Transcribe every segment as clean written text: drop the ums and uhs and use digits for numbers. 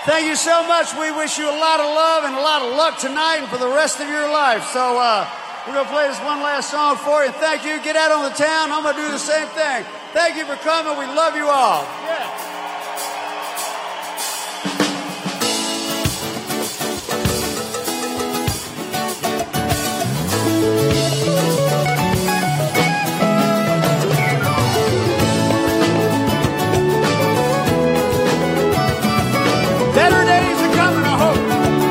Thank you so much. We wish you a lot of love and a lot of luck tonight and for the rest of your life. So we're going to play this one last song for you. Thank you. Get out on the town. I'm going to do the same thing. Thank you for coming. We love you all. Yeah. Better days are coming, I hope.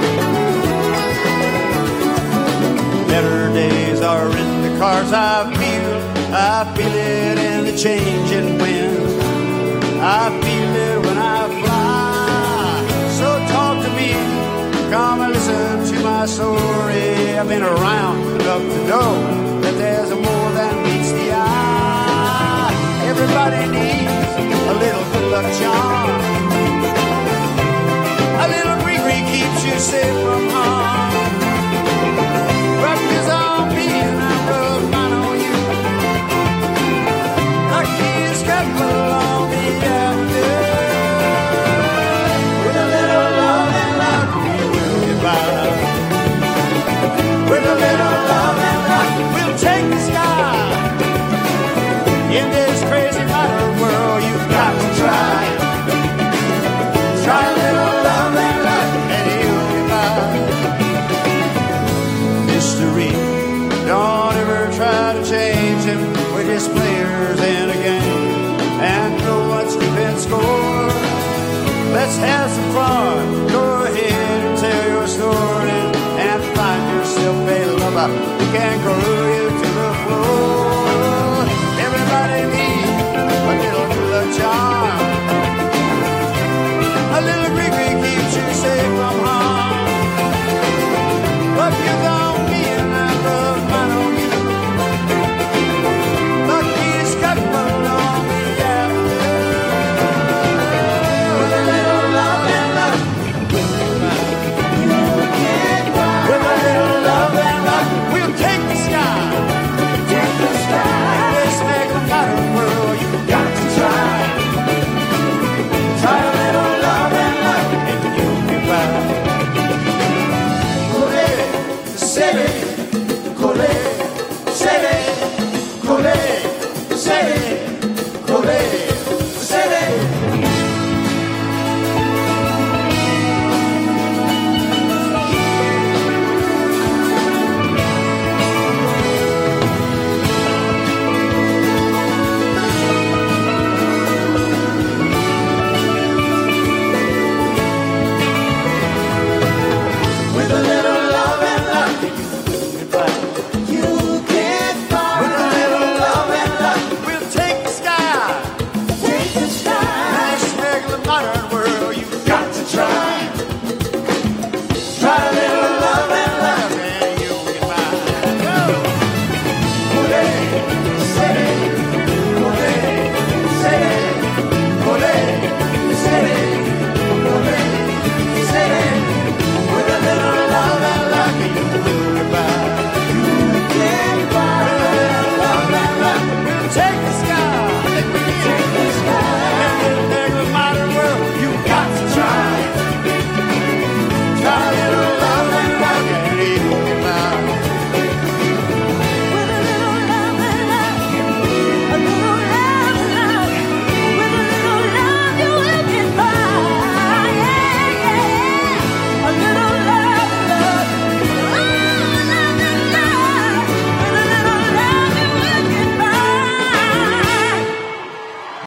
Better days are in the cars I feel it in the changing winds. I feel it when I fly. So talk to me, come and listen to my story. I've been around enough to know that there's more than meets the eye. Everybody needs a little good luck charm. A little gree-gree keeps you safe from harm. Rub is on me and I rub mine on you. Lucky is kept along the avenue. With a little love and luck, we will get by. With a little love and luck, we'll take the sky. In this crazy modern world, you've got to try. Try a little love and luck, and you'll get by. Mystery, don't ever try to change him. We're just players in a game, and no one's keeping score. Let's have some fun. Go ahead and tell your story, and find yourself a lover who can grow you to the floor. Everybody needs a little good luck charm. A little gree-gree keeps you safe from harm. But you got